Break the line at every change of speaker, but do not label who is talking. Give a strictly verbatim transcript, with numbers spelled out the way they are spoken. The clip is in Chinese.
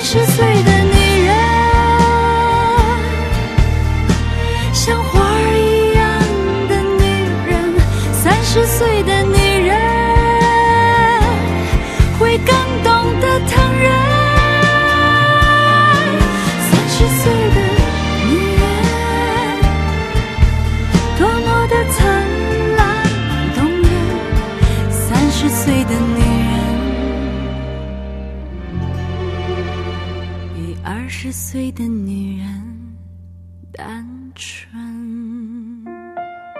十岁的女人，像花儿一样的女人，三十岁的女人会更懂得疼人。三十岁的女人多么的灿烂动人，三十岁的女人比二十岁的女人单纯。